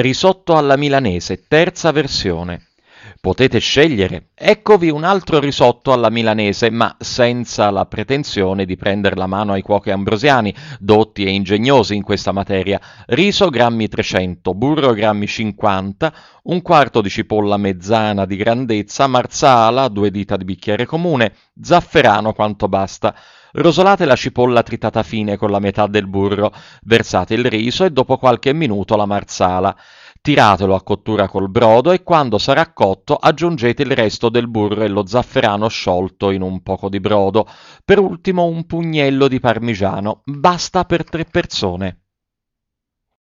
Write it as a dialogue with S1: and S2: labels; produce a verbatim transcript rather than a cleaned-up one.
S1: Risotto alla milanese, terza versione. Potete scegliere. Eccovi un altro risotto alla milanese, ma senza la pretensione di prendere la mano ai cuochi ambrosiani, dotti e ingegnosi in questa materia. Riso grammi trecento, burro grammi cinquanta, un quarto di cipolla mezzana di grandezza, marsala, due dita di bicchiere comune, zafferano quanto basta. Rosolate la cipolla tritata fine con la metà del burro, versate il riso e dopo qualche minuto la marsala. Tiratelo a cottura col brodo e quando sarà cotto aggiungete il resto del burro e lo zafferano sciolto in un poco di brodo. Per ultimo un pugnello di parmigiano. Basta per tre persone.